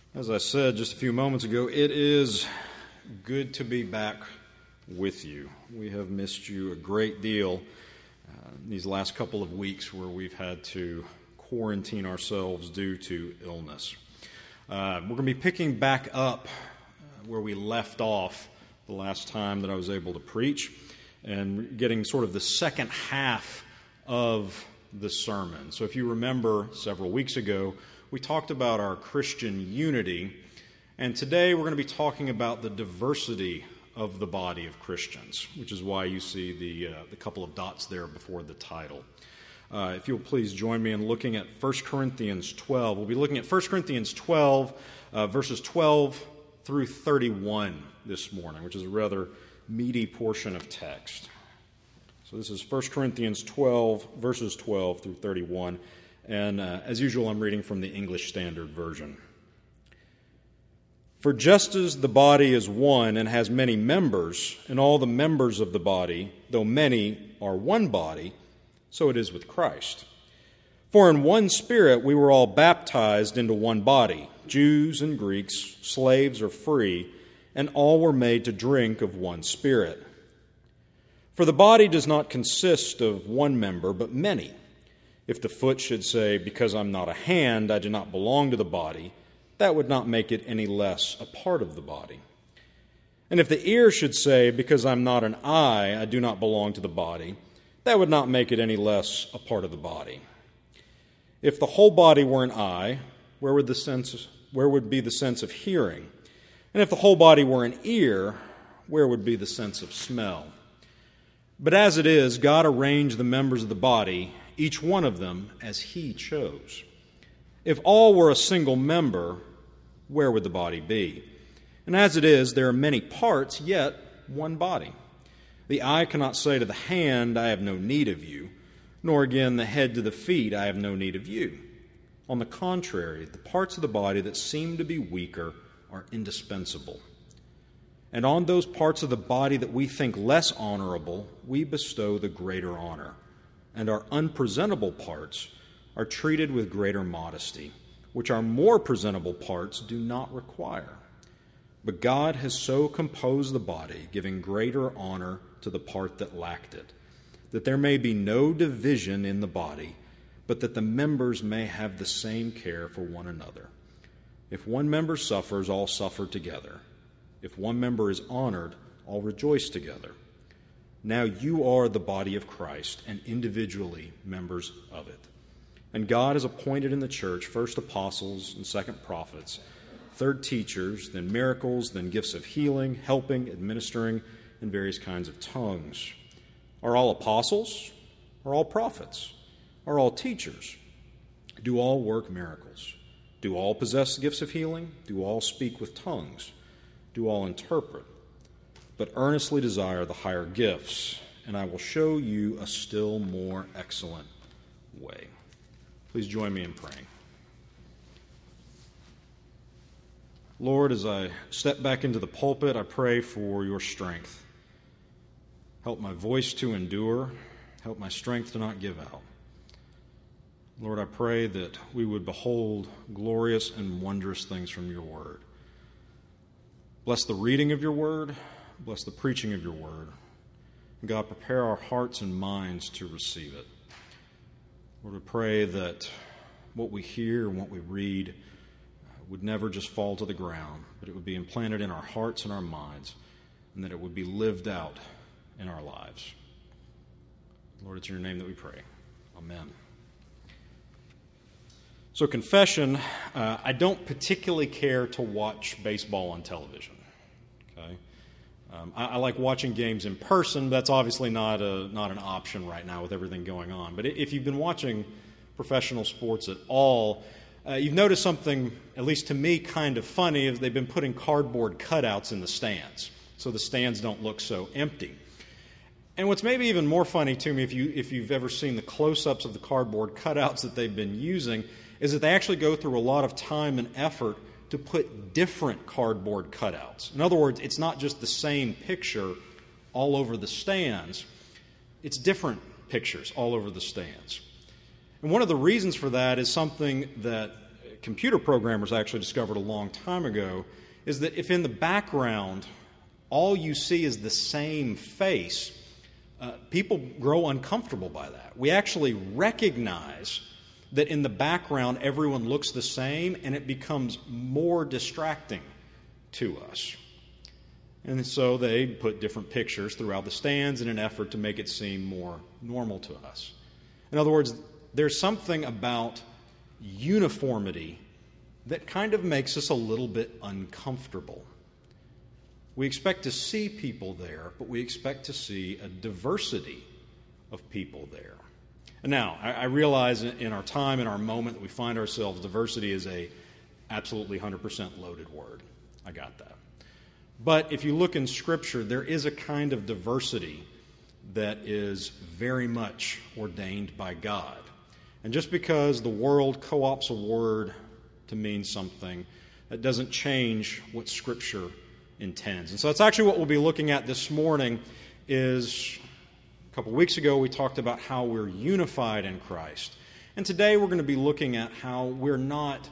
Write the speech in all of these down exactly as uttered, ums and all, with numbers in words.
As I said just a few moments ago, it is good to be back with you. We have missed you a great deal uh, these last couple of weeks where we've had to quarantine ourselves due to illness. Uh, we're going to be picking back up uh, where we left off the last time that I was able to preach and getting sort of the second half of the sermon. So if you remember several weeks ago, we talked about our Christian unity, and today we're going to be talking about the diversity of the body of Christians, which is why you see the, uh, the couple of dots there before the title. Uh, if you'll please join me in looking at First Corinthians twelve. We'll be looking at First Corinthians twelve, uh, verses twelve through thirty-one this morning, which is a rather meaty portion of text. So this is First Corinthians twelve, verses twelve through thirty-one. And uh, as usual, I'm reading from the English Standard Version. For just as the body is one and has many members, and all the members of the body, though many, are one body, so it is with Christ. For in one Spirit we were all baptized into one body, Jews and Greeks, slaves or free, and all were made to drink of one Spirit. For the body does not consist of one member, but many. If the foot should say, because I'm not a hand, I do not belong to the body, that would not make it any less a part of the body. And if the ear should say, because I'm not an eye, I do not belong to the body, that would not make it any less a part of the body. If the whole body were an eye, where would the sense, where would be the sense of hearing? And if the whole body were an ear, where would be the sense of smell? But as it is, God arranged the members of the body, each one of them as he chose. If all were a single member, where would the body be? And as it is, there are many parts, yet one body. The eye cannot say to the hand, I have no need of you, nor again the head to the feet, I have no need of you. On the contrary, the parts of the body that seem to be weaker are indispensable. And on those parts of the body that we think less honorable, we bestow the greater honor. And our unpresentable parts are treated with greater modesty, which our more presentable parts do not require. But God has so composed the body, giving greater honor to the part that lacked it, that there may be no division in the body, but that the members may have the same care for one another. If one member suffers, all suffer together. If one member is honored, all rejoice together. Now you are the body of Christ, and individually members of it. And God has appointed in the church first apostles and second prophets, third teachers, then miracles, then gifts of healing, helping, administering, and various kinds of tongues. Are all apostles? Are all prophets? Are all teachers? Do all work miracles? Do all possess gifts of healing? Do all speak with tongues? Do all interpret? But earnestly desire the higher gifts, and I will show you a still more excellent way. Please join me in praying. Lord, as I step back into the pulpit, I pray for your strength. Help my voice to endure. Help my strength to not give out. Lord, I pray that we would behold glorious and wondrous things from your word. Bless the reading of your word. Bless the preaching of your word. God, prepare our hearts and minds to receive it. Lord, we pray that what we hear and what we read would never just fall to the ground, but it would be implanted in our hearts and our minds, and that it would be lived out in our lives. Lord, it's in your name that we pray. Amen. So confession, uh, I don't particularly care to watch baseball on television. Okay? Um, I, I like watching games in person. But that's obviously not a not an option right now with everything going on. But if you've been watching professional sports at all, uh, you've noticed something, at least to me, kind of funny, is they've been putting cardboard cutouts in the stands, so the stands don't look so empty. And what's maybe even more funny to me, if you if you've ever seen the close-ups of the cardboard cutouts that they've been using, is that they actually go through a lot of time and effort to put different cardboard cutouts. In other words, it's not just the same picture all over the stands. It's different pictures all over the stands. And one of the reasons for that is something that computer programmers actually discovered a long time ago is that if in the background all you see is the same face, uh, people grow uncomfortable by that. We actually recognize that in the background everyone looks the same, and it becomes more distracting to us. And so they put different pictures throughout the stands in an effort to make it seem more normal to us. In other words, there's something about uniformity that kind of makes us a little bit uncomfortable. We expect to see people there, but we expect to see a diversity of people there. And now, I, I realize in our time, in our moment that we find ourselves, diversity is a absolutely one hundred percent loaded word. I got that. But if you look in Scripture, there is a kind of diversity that is very much ordained by God. And just because the world co-opts a word to mean something, that doesn't change what Scripture intends. And so that's actually what we'll be looking at this morning. Is a couple weeks ago we talked about how we're unified in Christ. And today we're going to be looking at how we're not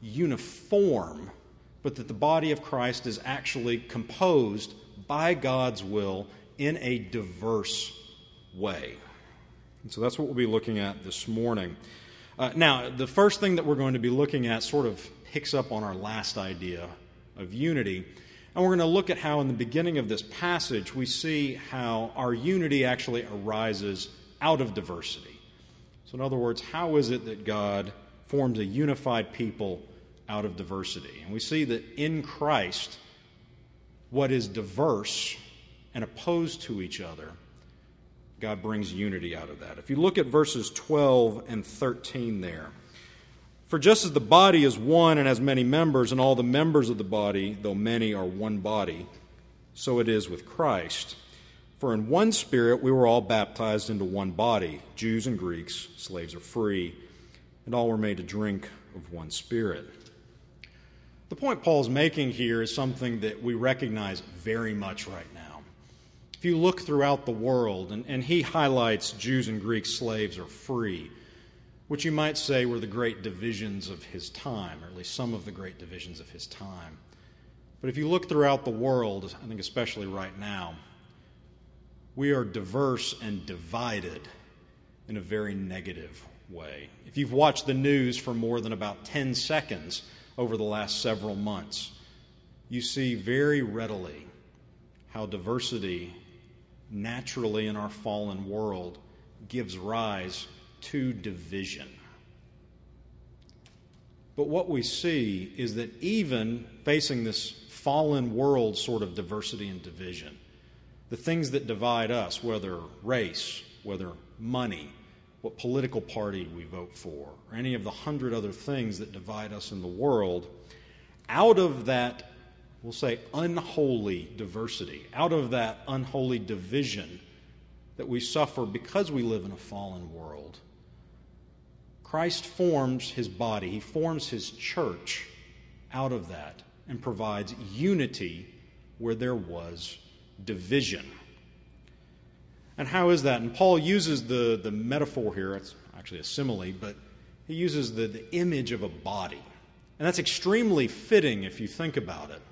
uniform, but that the body of Christ is actually composed by God's will in a diverse way. And so that's what we'll be looking at this morning. Uh, now, the first thing that we're going to be looking at sort of picks up on our last idea of unity. And we're going to look at how in the beginning of this passage we see how our unity actually arises out of diversity. So in other words, how is it that God forms a unified people out of diversity? And we see that in Christ, what is diverse and opposed to each other, God brings unity out of that. If you look at verses twelve and thirteen there, for just as the body is one and has many members, and all the members of the body, though many, are one body, so it is with Christ. For in one Spirit we were all baptized into one body, Jews and Greeks, slaves or free, and all were made to drink of one Spirit. The point Paul's making here is something that we recognize very much right now. If you look throughout the world, and, and he highlights Jews and Greeks, slaves or free, which you might say were the great divisions of his time, or at least some of the great divisions of his time. But if you look throughout the world, I think especially right now, we are diverse and divided in a very negative way. If you've watched the news for more than about ten seconds over the last several months, you see very readily how diversity naturally in our fallen world gives rise to division. But what we see is that even facing this fallen world sort of diversity and division, the things that divide us, whether race, whether money, what political party we vote for, or any of the hundred other things that divide us in the world, out of that, we'll say, unholy diversity, out of that unholy division that we suffer because we live in a fallen world, Christ forms his body, he forms his church out of that and provides unity where there was division. And how is that? And Paul uses the, the metaphor here, it's actually a simile, but he uses the, the image of a body. And that's extremely fitting if you think about it.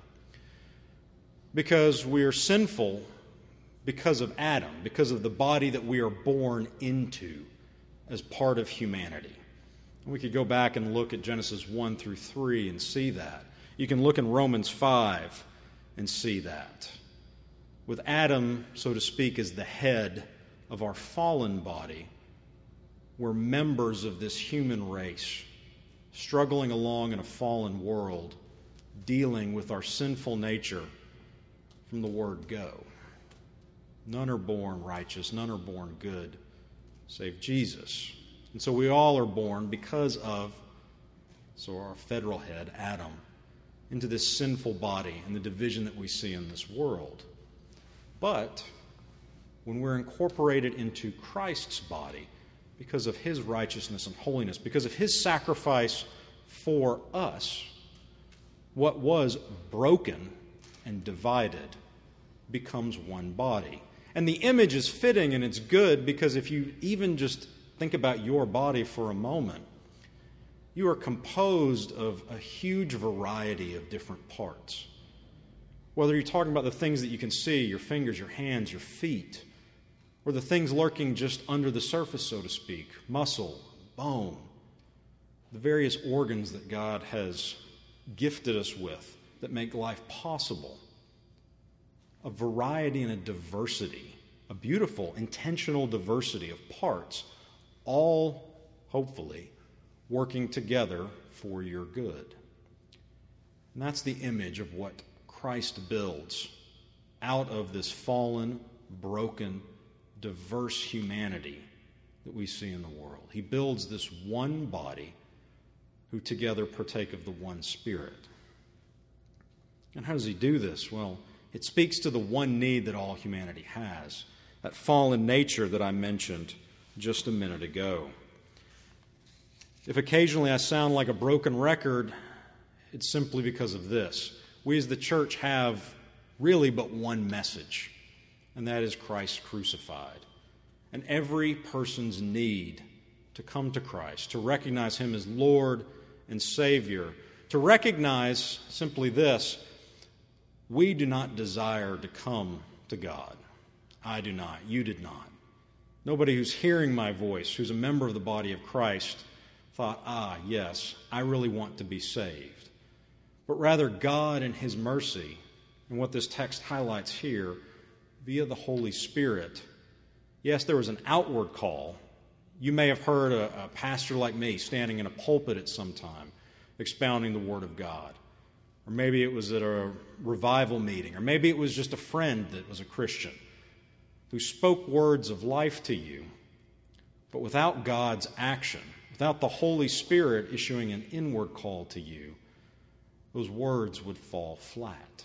Because we are sinful because of Adam, because of the body that we are born into as part of humanity. We could go back and look at Genesis one through three and see that. You can look in Romans five and see that. With Adam, so to speak, as the head of our fallen body, we're members of this human race, struggling along in a fallen world, dealing with our sinful nature from the word go. None are born righteous, none are born good, save Jesus. And so we all are born because of, so our federal head, Adam, into this sinful body and the division that we see in this world. But when we're incorporated into Christ's body, because of his righteousness and holiness, because of his sacrifice for us, what was broken and divided becomes one body. And the image is fitting and it's good because if you even just think about your body for a moment, you are composed of a huge variety of different parts. Whether you're talking about the things that you can see, your fingers, your hands, your feet, or the things lurking just under the surface, so to speak, muscle, bone, the various organs that God has gifted us with that make life possible. A variety and a diversity, a beautiful, intentional diversity of parts, all, hopefully, working together for your good. And that's the image of what Christ builds out of this fallen, broken, diverse humanity that we see in the world. He builds this one body who together partake of the one Spirit. And how does he do this? Well, it speaks to the one need that all humanity has, that fallen nature that I mentioned just a minute ago. If occasionally I sound like a broken record, it's simply because of this. We as the church have really but one message, and that is Christ crucified. And every person's need to come to Christ, to recognize Him as Lord and Savior, to recognize simply this: we do not desire to come to God. I do not. You did not. Nobody who's hearing my voice, who's a member of the body of Christ, thought, ah, yes, I really want to be saved. But rather, God in His mercy, and what this text highlights here, via the Holy Spirit. Yes, there was an outward call. You may have heard a, a pastor like me standing in a pulpit at some time, expounding the Word of God. Or maybe it was at a revival meeting, or maybe it was just a friend that was a Christian who spoke words of life to you, but without God's action, without the Holy Spirit issuing an inward call to you, those words would fall flat.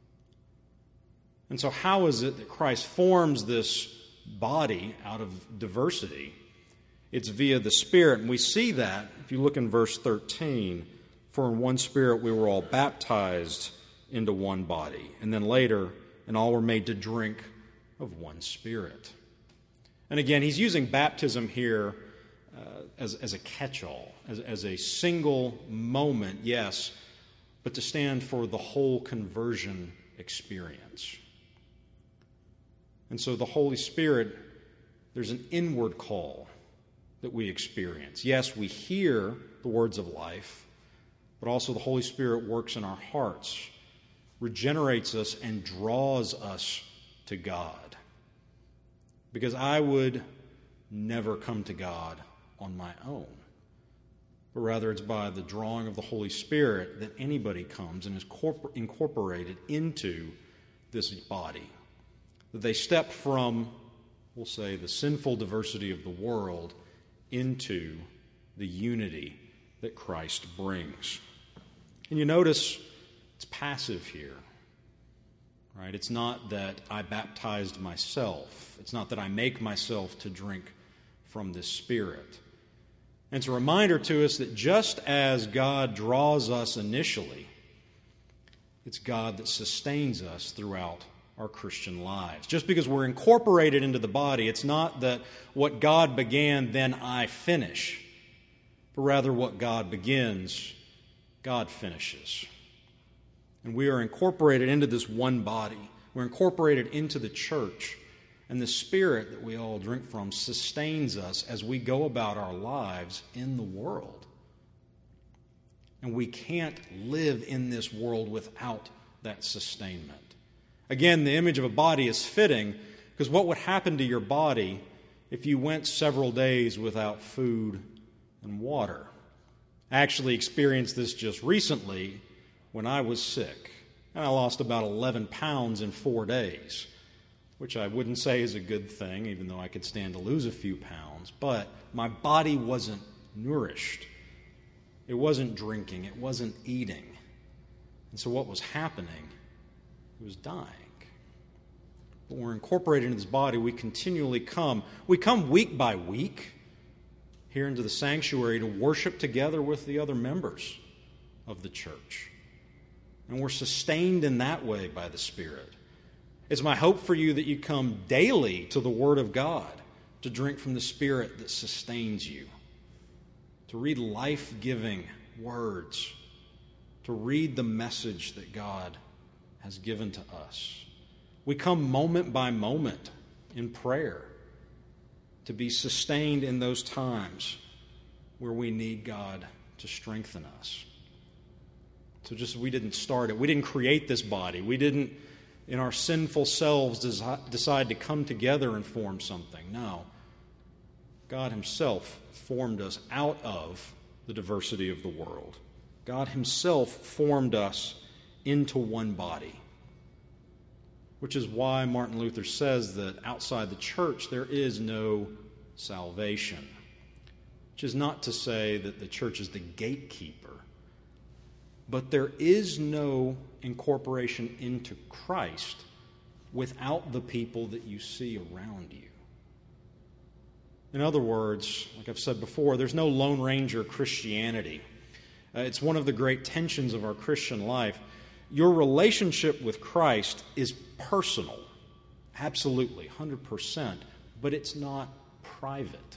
And so how is it that Christ forms this body out of diversity? It's via the Spirit, and we see that if you look in verse thirteen, for in one Spirit we were all baptized into one body, and then later, and all were made to drink of one Spirit. And again, he's using baptism here uh, as, as a catch-all, as, as a single moment, yes, but to stand for the whole conversion experience. And so the Holy Spirit, there's an inward call that we experience. Yes, we hear the words of life, but also the Holy Spirit works in our hearts, regenerates us, and draws us to God. Because I would never come to God on my own, but rather it's by the drawing of the Holy Spirit that anybody comes and is corpor- incorporated into this body. That they step from, we'll say, the sinful diversity of the world into the unity that Christ brings. And you notice it's passive here, right? It's not that I baptized myself. It's not that I make myself to drink from this Spirit. And it's a reminder to us that just as God draws us initially, it's God that sustains us throughout our Christian lives. Just because we're incorporated into the body, it's not that what God began, then I finish, but rather what God begins, God finishes. And we are incorporated into this one body. We're incorporated into the church. And the Spirit that we all drink from sustains us as we go about our lives in the world. And we can't live in this world without that sustainment. Again, the image of a body is fitting, because what would happen to your body if you went several days without food and water? I actually experienced this just recently when I was sick, and I lost about eleven pounds in four days, which I wouldn't say is a good thing, even though I could stand to lose a few pounds, but my body wasn't nourished. It wasn't drinking. It wasn't eating. And so what was happening? It was dying. But when we're incorporated into this body, we continually come. We come week by week here into the sanctuary to worship together with the other members of the church. And we're sustained in that way by the Spirit. It's my hope for you that you come daily to the Word of God to drink from the Spirit that sustains you. to read life-giving words, to read the message that God has given to us. We come moment by moment in prayer to be sustained in those times where we need God to strengthen us. So just we didn't start it. We didn't create this body. We didn't, in our sinful selves, decide to come together and form something. No. God Himself formed us out of the diversity of the world. God Himself formed us into one body, which is why Martin Luther says that outside the church there is no salvation, which is not to say that the church is the gatekeeper, but there is no incorporation into Christ without the people that you see around you. In other words, like I've said before, there's no Lone Ranger Christianity. Uh, it's one of the great tensions of our Christian life. Your relationship with Christ is personal, absolutely, one hundred percent, but it's not private.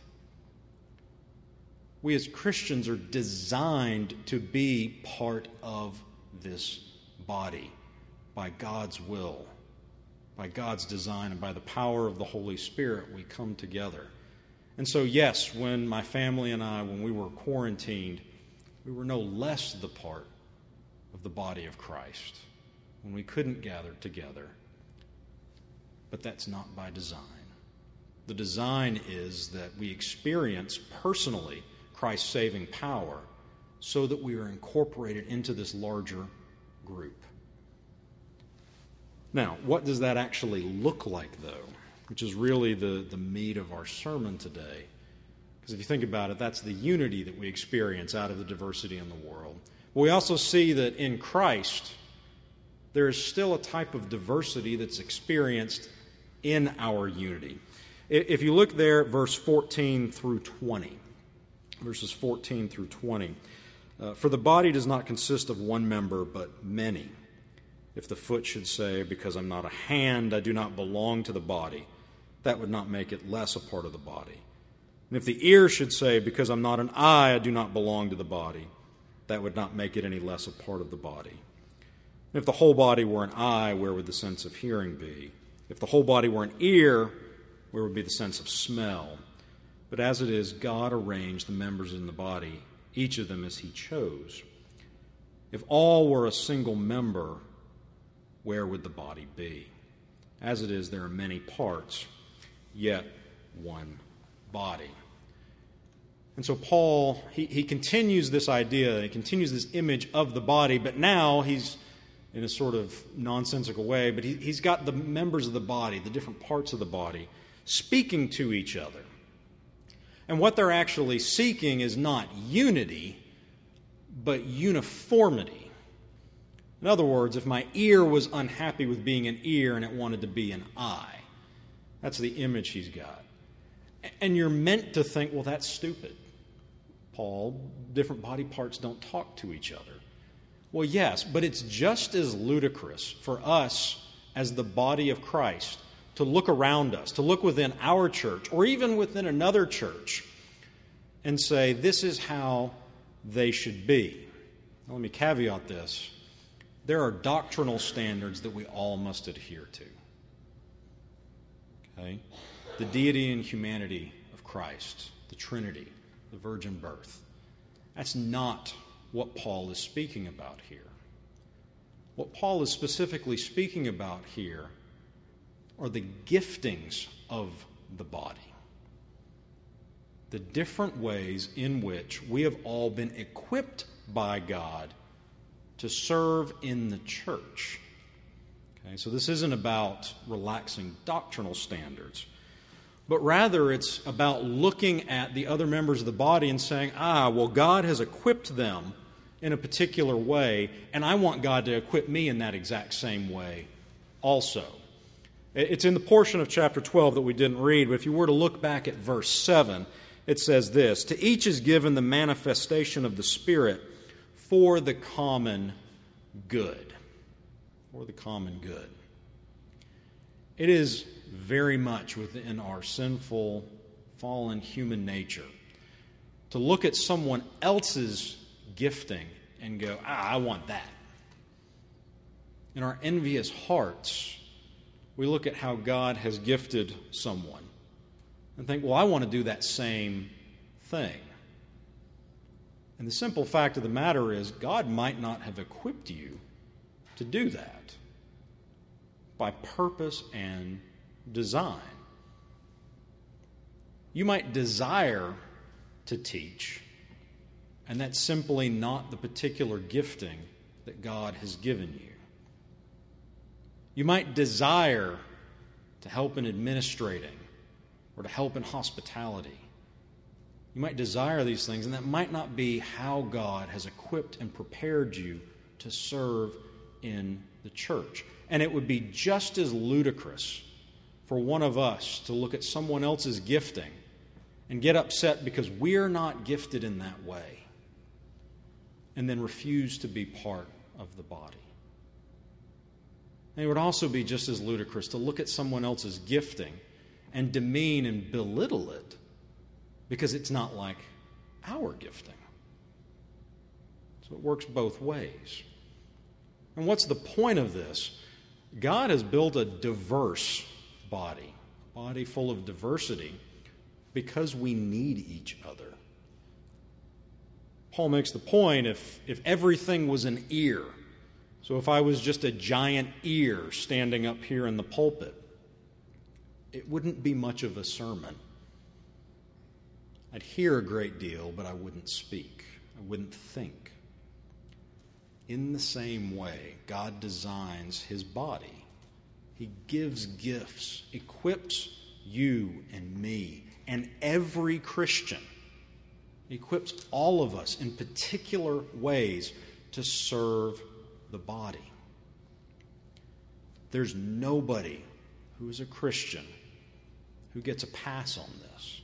We as Christians are designed to be part of this body by God's will, by God's design, and by the power of the Holy Spirit we come together. And so, yes, when my family and I, when we were quarantined, we were no less the part of the body of Christ when we couldn't gather together. But that's not by design. The design is that we experience personally Christ's saving power so that we are incorporated into this larger group. Now, what does that actually look like, though? Which is really the, the meat of our sermon today. Because if you think about it, that's the unity that we experience out of the diversity in the world. But we also see that in Christ, there is still a type of diversity that's experienced in our unity. If you look there at verse fourteen through twenty, verses fourteen through twenty, uh, for the body does not consist of one member, but many. If the foot should say, because I'm not a hand, I do not belong to the body, that would not make it less a part of the body. And if the ear should say, because I'm not an eye, I do not belong to the body, that would not make it any less a part of the body. And if the whole body were an eye, where would the sense of hearing be? If the whole body were an ear, where would be the sense of smell? But as it is, God arranged the members in the body, each of them as He chose. If all were a single member, where would the body be? As it is, there are many parts, yet one body. And so Paul, he, he continues this idea, he continues this image of the body, but now he's, in a sort of nonsensical way, but he, he's got the members of the body, the different parts of the body, speaking to each other. And what they're actually seeking is not unity, but uniformity. In other words, if my ear was unhappy with being an ear and it wanted to be an eye, that's the image he's got. And you're meant to think, well, that's stupid. Paul, different body parts don't talk to each other. Well, yes, but it's just as ludicrous for us as the body of Christ to look around us, to look within our church, or even within another church, and say, this is how they should be. Now, let me caveat this. There are doctrinal standards that we all must adhere to. Okay? The deity and humanity of Christ, the Trinity, the virgin birth. That's not what Paul is speaking about here. What Paul is specifically speaking about here are the giftings of the body. The different ways in which we have all been equipped by God to serve in the church. Okay, so this isn't about relaxing doctrinal standards, but rather it's about looking at the other members of the body and saying, ah, well, God has equipped them in a particular way, and I want God to equip me in that exact same way also. It's in the portion of chapter twelve that we didn't read, but if you were to look back at verse seven, it says this, to each is given the manifestation of the Spirit for the common good. For the common good. It is very much within our sinful, fallen human nature to look at someone else's gifting and go, ah, I want that. In our envious hearts, we look at how God has gifted someone and think, well, I want to do that same thing. And the simple fact of the matter is, God might not have equipped you to do that by purpose and design. You might desire to teach, and that's simply not the particular gifting that God has given you. You might desire to help in administrating or to help in hospitality. You might desire these things, and that might not be how God has equipped and prepared you to serve in the church. And it would be just as ludicrous for one of us to look at someone else's gifting and get upset because we're not gifted in that way, and then refuse to be part of the body. And it would also be just as ludicrous to look at someone else's gifting and demean and belittle it because it's not like our gifting. So it works both ways. And what's the point of this? God has built a diverse body, a body full of diversity, because we need each other. Paul makes the point, if, if everything was an ear, so if I was just a giant ear standing up here in the pulpit, it wouldn't be much of a sermon. I'd hear a great deal, but I wouldn't speak. I wouldn't think. In the same way, God designs his body. He gives gifts, equips you and me and every Christian. He equips all of us in particular ways to serve the body. There's nobody who is a Christian who gets a pass on this.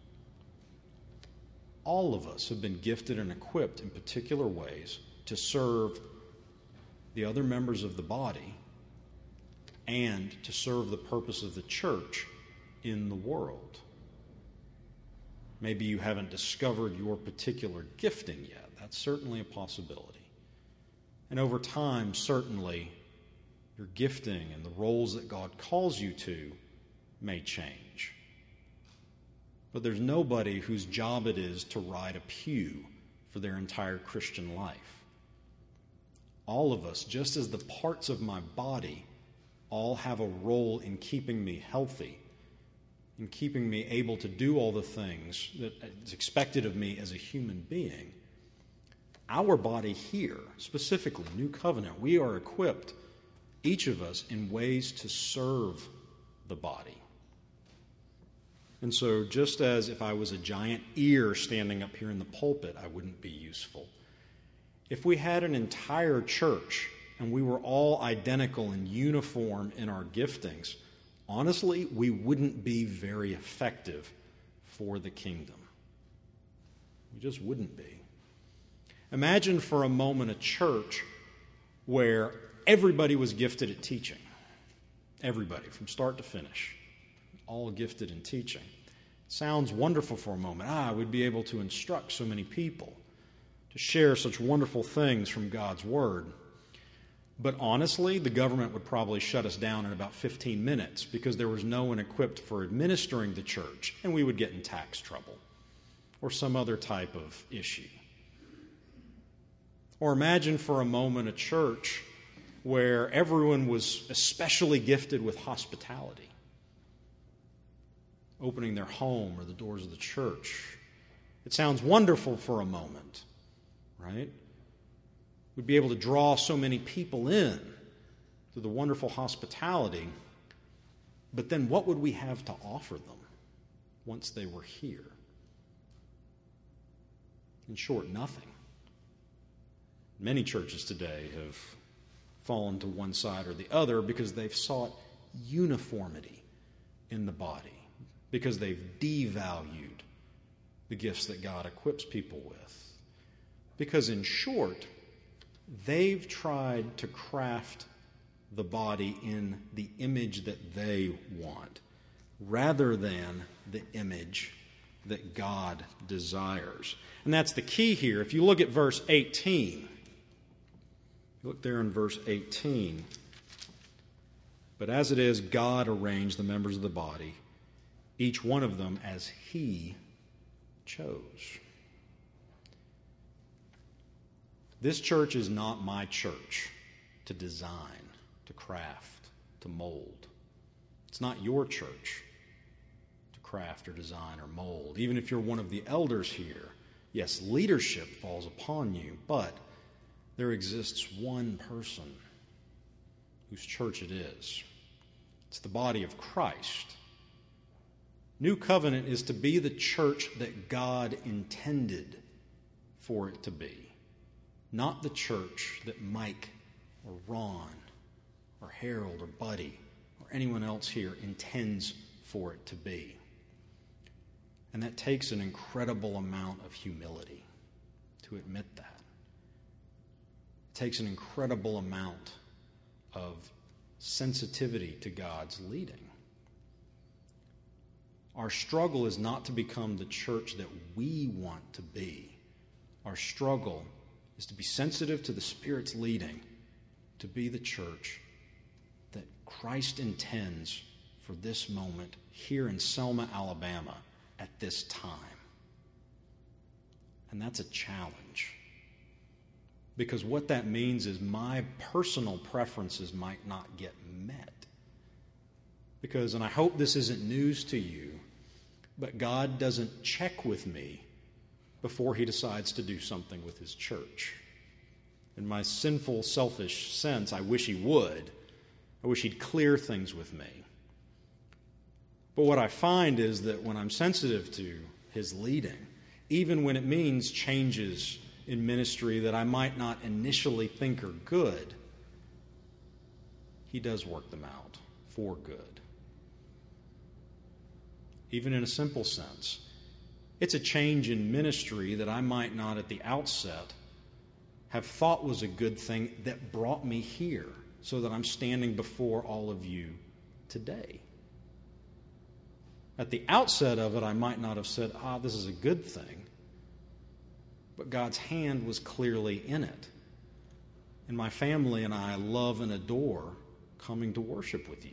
All of us have been gifted and equipped in particular ways to serve the other members of the body and to serve the purpose of the church in the world. Maybe you haven't discovered your particular gifting yet. That's certainly a possibility. And over time, certainly, your gifting and the roles that God calls you to may change. But there's nobody whose job it is to ride a pew for their entire Christian life. All of us, just as the parts of my body all have a role in keeping me healthy, in keeping me able to do all the things that is expected of me as a human being, our body here, specifically New Covenant, we are equipped, each of us, in ways to serve the body. And so just as if I was a giant ear standing up here in the pulpit, I wouldn't be useful. If we had an entire church and we were all identical and uniform in our giftings, honestly, we wouldn't be very effective for the kingdom. We just wouldn't be. Imagine for a moment a church where everybody was gifted at teaching. Everybody, from start to finish. All gifted in teaching. Sounds wonderful for a moment. Ah, we'd be able to instruct so many people, to share such wonderful things from God's Word. But honestly, the government would probably shut us down in about fifteen minutes because there was no one equipped for administering the church, and we would get in tax trouble or some other type of issue. Or imagine for a moment a church where everyone was especially gifted with hospitality, opening their home or the doors of the church. It sounds wonderful for a moment, right? We'd be able to draw so many people in through the wonderful hospitality, but then what would we have to offer them once they were here? In short, nothing. Many churches today have fallen to one side or the other because they've sought uniformity in the body, because they've devalued the gifts that God equips people with. Because in short, they've tried to craft the body in the image that they want, rather than the image that God desires. And that's the key here. If you look at verse eighteen, look there in verse eighteen. But as it is, God arranged the members of the body, each one of them as He chose. This church is not my church to design, to craft, to mold. It's not your church to craft or design or mold. Even if you're one of the elders here, yes, leadership falls upon you, but there exists one person whose church it is. It's the body of Christ. New Covenant is to be the church that God intended for it to be, not the church that Mike or Ron or Harold or Buddy or anyone else here intends for it to be. And that takes an incredible amount of humility to admit that. It takes an incredible amount of sensitivity to God's leading. Our struggle is not to become the church that we want to be. Our struggle is to be sensitive to the Spirit's leading, to be the church that Christ intends for this moment here in Selma, Alabama, at this time. And that's a challenge. Because what that means is my personal preferences might not get met. Because, and I hope this isn't news to you, but God doesn't check with me before He decides to do something with His church. In my sinful, selfish sense, I wish He would. I wish He'd clear things with me. But what I find is that when I'm sensitive to His leading, even when it means changes in ministry that I might not initially think are good, He does work them out for good. Even in a simple sense, it's a change in ministry that I might not at the outset have thought was a good thing that brought me here so that I'm standing before all of you today. At the outset of it, I might not have said, ah, this is a good thing. But God's hand was clearly in it. And my family and I love and adore coming to worship with you.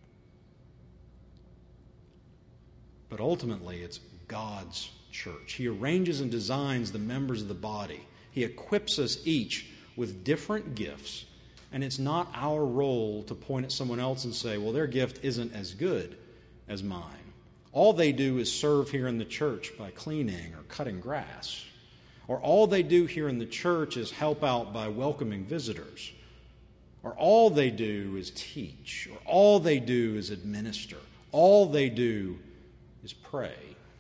But ultimately, it's God's church. He arranges and designs the members of the body. He equips us each with different gifts. And it's not our role to point at someone else and say, well, their gift isn't as good as mine. All they do is serve here in the church by cleaning or cutting grass. Or all they do here in the church is help out by welcoming visitors. Or all they do is teach. Or all they do is administer. All they do is pray.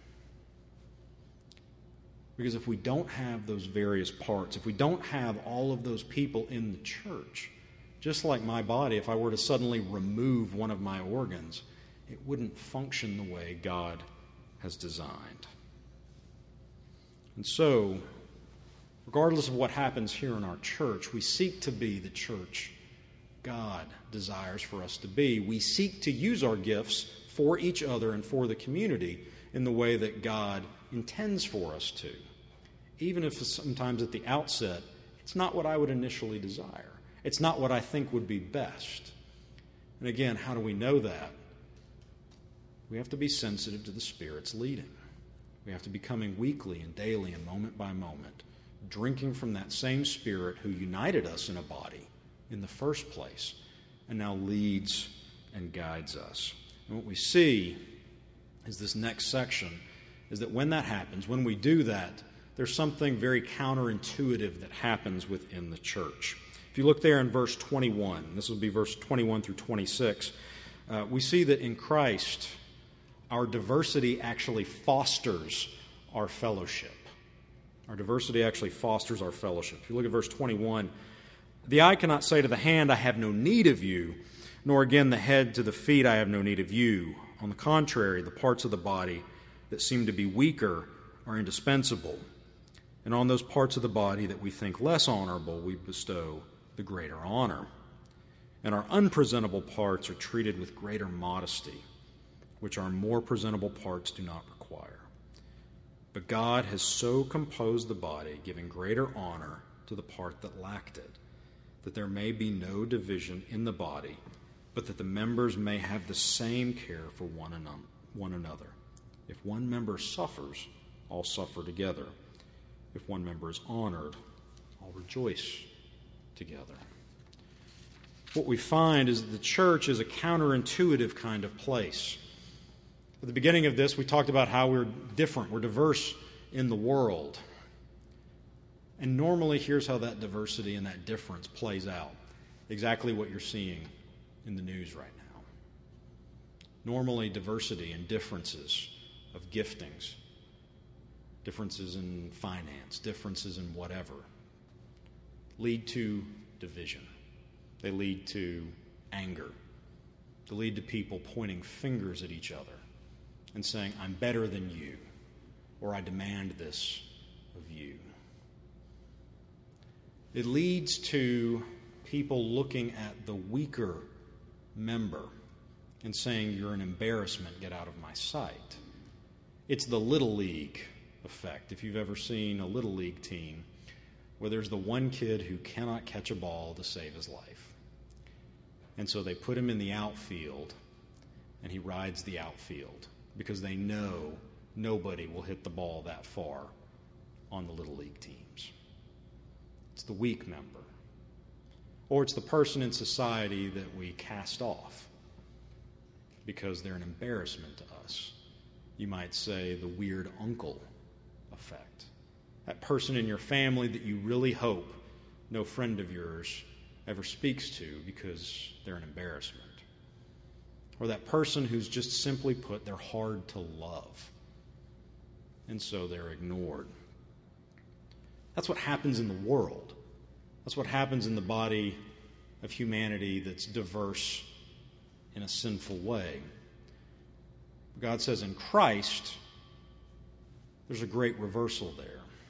Because if we don't have those various parts, if we don't have all of those people in the church, just like my body, if I were to suddenly remove one of my organs, it wouldn't function the way God has designed. And so, regardless of what happens here in our church, we seek to be the church God desires for us to be. We seek to use our gifts for each other and for the community in the way that God intends for us to, even if sometimes at the outset it's not what I would initially desire. It's not what I think would be best. And again, how do we know that? We have to be sensitive to the Spirit's leading. We have to be coming weekly and daily and moment by moment, drinking from that same Spirit who united us in a body in the first place and now leads and guides us. And what we see is this next section is that when that happens, when we do that, there's something very counterintuitive that happens within the church. If you look there in verse twenty-one, this will be verse twenty-one through twenty-six, uh, we see that in Christ, our diversity actually fosters our fellowship. Our diversity actually fosters our fellowship. If you look at verse twenty-one, the eye cannot say to the hand, I have no need of you, nor again the head to the feet, I have no need of you. On the contrary, the parts of the body that seem to be weaker are indispensable. And on those parts of the body that we think less honorable, we bestow the greater honor. And our unpresentable parts are treated with greater modesty, which our more presentable parts do not require. But God has so composed the body, giving greater honor to the part that lacked it, that there may be no division in the body, but that the members may have the same care for one another. If one member suffers, all suffer together. If one member is honored, all rejoice together. What we find is that the church is a counterintuitive kind of place. At the beginning of this, we talked about how we're different, we're diverse in the world. And normally, here's how that diversity and that difference plays out. Exactly what you're seeing in the news right now. Normally, diversity and differences of giftings, differences in finance, differences in whatever, lead to division. They lead to anger. They lead to people pointing fingers at each other and saying, I'm better than you, or I demand this of you. It leads to people looking at the weaker member and saying, you're an embarrassment, get out of my sight. It's the Little League effect. If you've ever seen a Little League team where there's the one kid who cannot catch a ball to save his life. And so they put him in the outfield, and he rides the outfield because they know nobody will hit the ball that far on the Little League teams. It's the weak member. Or it's the person in society that we cast off because they're an embarrassment to us. You might say the weird uncle effect. That person in your family that you really hope no friend of yours ever speaks to because they're an embarrassment. Or that person who's just simply put, they're hard to love. And so they're ignored. That's what happens in the world. That's what happens in the body of humanity that's diverse in a sinful way. God says in Christ, there's a great reversal there.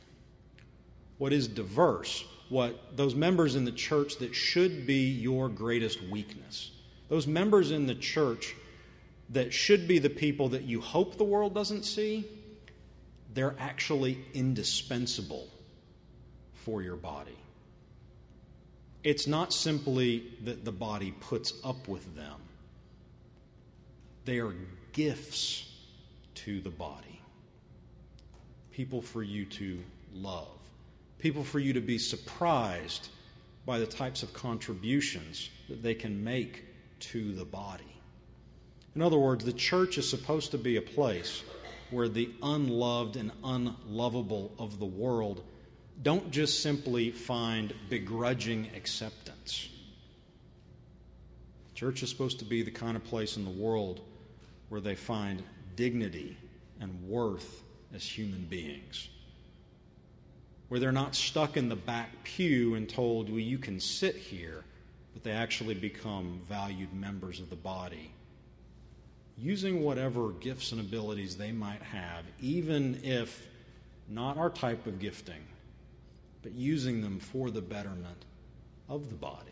What is diverse? What those members in the church that should be your greatest weakness. Those members in the church that should be the people that you hope the world doesn't see, they're actually indispensable for your body. It's not simply that the body puts up with them. They are gifts to the body. People for you to love. People for you to be surprised by the types of contributions that they can make to the body. In other words, the church is supposed to be a place where the unloved and unlovable of the world don't just simply find begrudging acceptance. Church is supposed to be the kind of place in the world where they find dignity and worth as human beings. Where they're not stuck in the back pew and told, well, you can sit here, but they actually become valued members of the body, using whatever gifts and abilities they might have, even if not our type of gifting, but using them for the betterment of the body.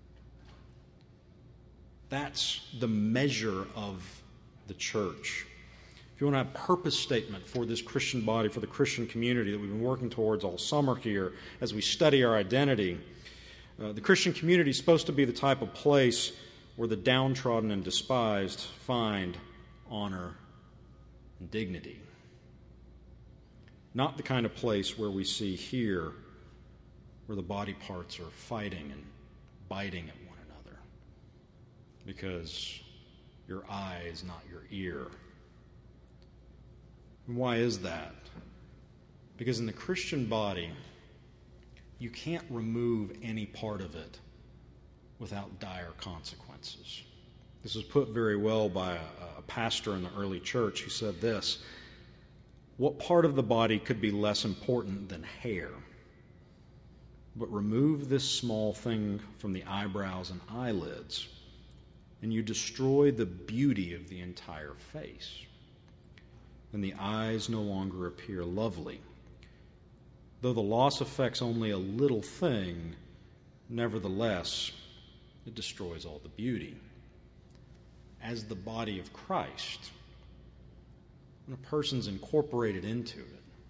That's the measure of the church. If you want to have a purpose statement for this Christian body, for the Christian community that we've been working towards all summer here as we study our identity, uh, the Christian community is supposed to be the type of place where the downtrodden and despised find honor and dignity. Not the kind of place where we see here where the body parts are fighting and biting at one another because your eye is not your ear. And why is that? Because in the Christian body, you can't remove any part of it without dire consequences. This was put very well by a, a pastor in the early church who said this: what part of the body could be less important than hair? But remove this small thing from the eyebrows and eyelids, and you destroy the beauty of the entire face. Then the eyes no longer appear lovely. Though the loss affects only a little thing, nevertheless, it destroys all the beauty. As the body of Christ, when a person's incorporated into it,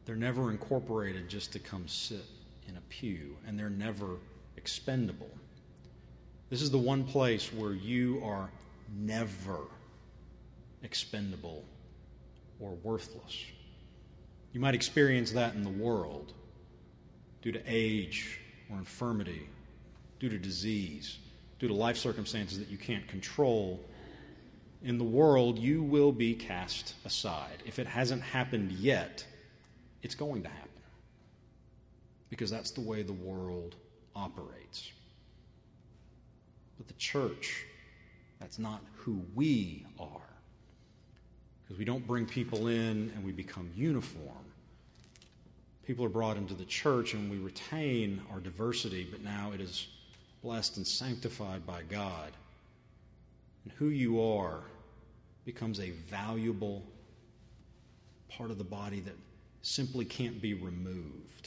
they're never incorporated just to come sit in a pew, and they're never expendable. This is the one place where you are never expendable or worthless. You might experience that in the world due to age or infirmity, due to disease, due to life circumstances that you can't control. In the world, you will be cast aside. If it hasn't happened yet, it's going to happen, because that's the way the world operates. But the church, that's not who we are, because we don't bring people in and we become uniform. People are brought into the church and we retain our diversity, but now it is blessed and sanctified by God. And who you are becomes a valuable part of the body that simply can't be removed.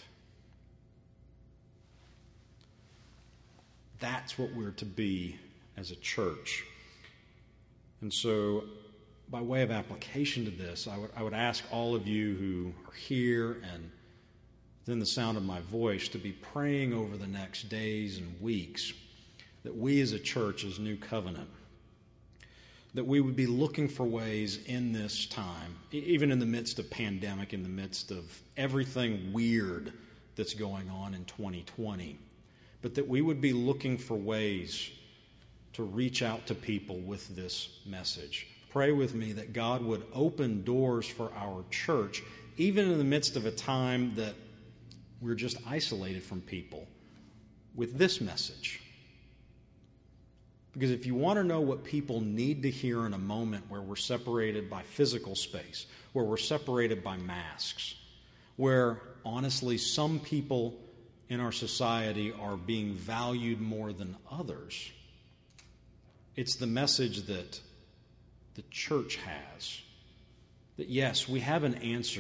That's what we're to be as a church. And so, by way of application to this, I would, I would ask all of you who are here and within the sound of my voice to be praying over the next days and weeks that we as a church, as New Covenant, that we would be looking for ways in this time, even in the midst of pandemic, in the midst of everything weird that's going on in twenty twenty, but that we would be looking for ways to reach out to people with this message. Pray with me that God would open doors for our church, even in the midst of a time that we're just isolated from people, with this message. Because if you want to know what people need to hear in a moment where we're separated by physical space, where we're separated by masks, where honestly some people in our society are being valued more than others, it's the message that the church has. That yes, we have an answer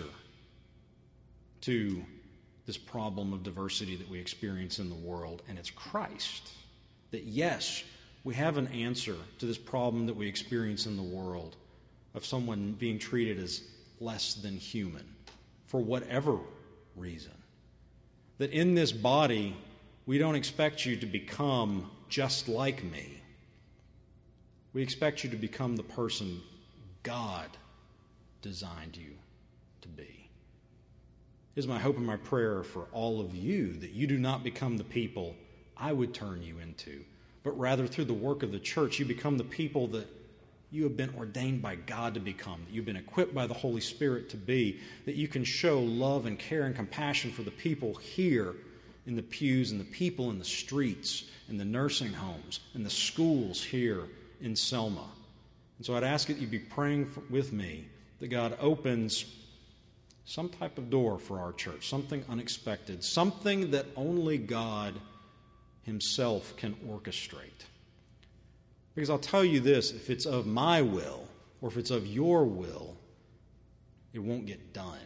to this problem of diversity that we experience in the world, and it's Christ. That yes, we have an answer to this problem that we experience in the world of someone being treated as less than human for whatever reason. That in this body, we don't expect you to become just like me. We expect you to become the person God designed you to be. It is my hope and my prayer for all of you that you do not become the people I would turn you into, but rather through the work of the church, you become the people that you have been ordained by God to become, that you've been equipped by the Holy Spirit to be, that you can show love and care and compassion for the people here in the pews and the people in the streets, in the nursing homes, and the schools here in Selma. And so I'd ask that you be praying for, with me that God opens some type of door for our church, something unexpected, something that only God Himself can orchestrate. Because I'll tell you this, if it's of my will, or if it's of your will, it won't get done.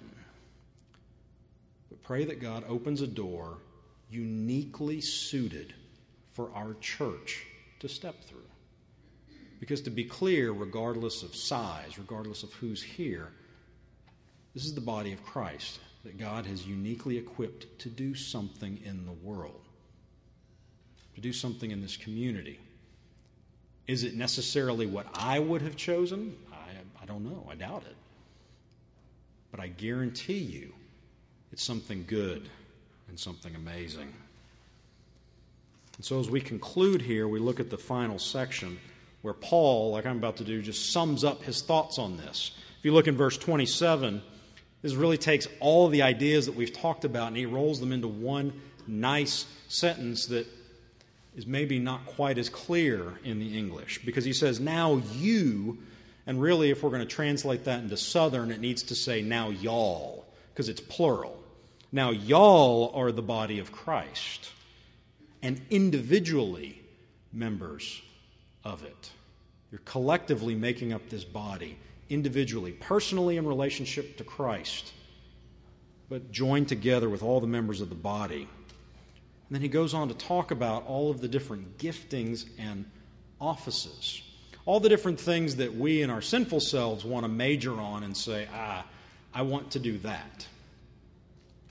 But pray that God opens a door uniquely suited for our church to step through. Because to be clear, regardless of size, regardless of who's here, this is the body of Christ that God has uniquely equipped to do something in the world, to do something in this community. Is it necessarily what I would have chosen? I, I don't know. I doubt it. But I guarantee you it's something good and something amazing. And so as we conclude here, we look at the final section where Paul, like I'm about to do, just sums up his thoughts on this. If you look in verse twenty-seven, this really takes all of the ideas that we've talked about and he rolls them into one nice sentence that is maybe not quite as clear in the English. Because he says, now you, and really if we're going to translate that into Southern, it needs to say now y'all, because it's plural. Now y'all are the body of Christ, and individually members of it. You're collectively making up this body, individually, personally in relationship to Christ, but joined together with all the members of the body. And then he goes on to talk about all of the different giftings and offices, all the different things that we in our sinful selves want to major on and say, ah, I want to do that.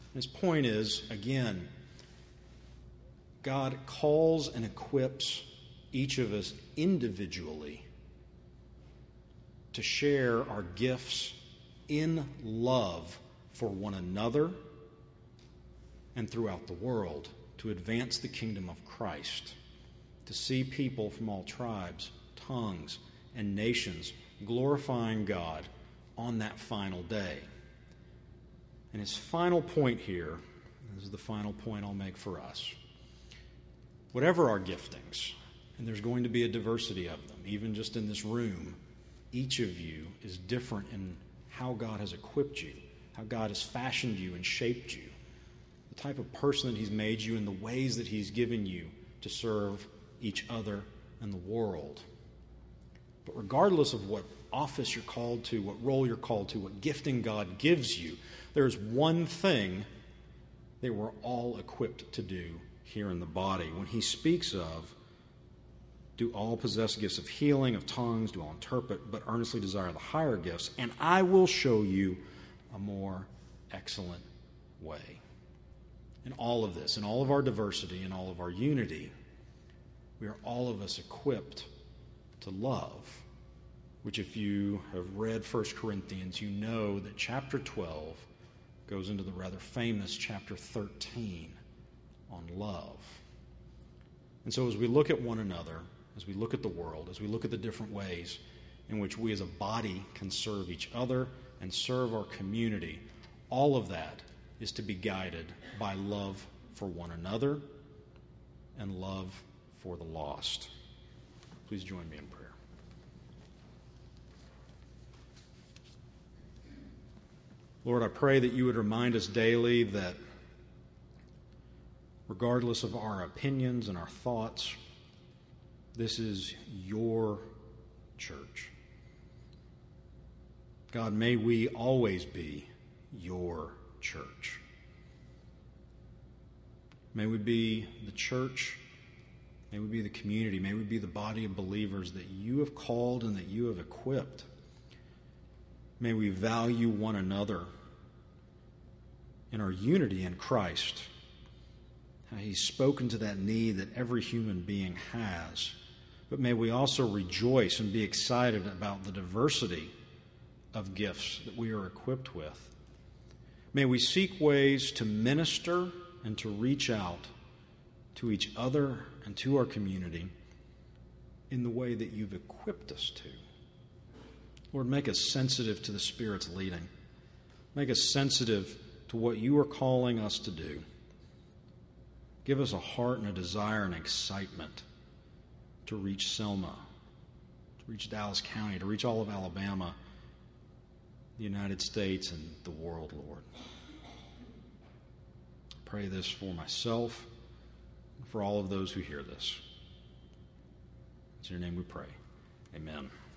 His point is, again, God calls and equips each of us individually to share our gifts in love for one another and throughout the world to advance the kingdom of Christ, to see people from all tribes, tongues, and nations glorifying God on that final day. And his final point here, this is the final point I'll make for us. Whatever our giftings, and there's going to be a diversity of them, even just in this room, each of you is different in how God has equipped you, how God has fashioned you and shaped you, the type of person that he's made you, and the ways that he's given you to serve each other and the world. But regardless of what office you're called to, what role you're called to, what gifting God gives you, there's one thing that we're all equipped to do here in the body. When he speaks of, do all possess gifts of healing, of tongues, do all interpret, but earnestly desire the higher gifts, and I will show you a more excellent way. In all of this, in all of our diversity, in all of our unity, we are all of us equipped to love, which if you have read First Corinthians, you know that chapter twelve goes into the rather famous chapter thirteen on love. And so as we look at one another, as we look at the world, as we look at the different ways in which we as a body can serve each other and serve our community, all of that is to be guided by love for one another and love for the lost. Please join me in prayer. Lord, I pray that you would remind us daily that regardless of our opinions and our thoughts, this is your church. God, may we always be your church. May we be the church, may we be the community, may we be the body of believers that you have called and that you have equipped. May we value one another in our unity in Christ. How he's spoken to that need that every human being has. But may we also rejoice and be excited about the diversity of gifts that we are equipped with. May we seek ways to minister and to reach out to each other and to our community in the way that you've equipped us to. Lord, make us sensitive to the Spirit's leading. Make us sensitive to what you are calling us to do. Give us a heart and a desire and excitement to reach Selma, to reach Dallas County, to reach all of Alabama, the United States, and the world, Lord. I pray this for myself and for all of those who hear this. In your name we pray. Amen.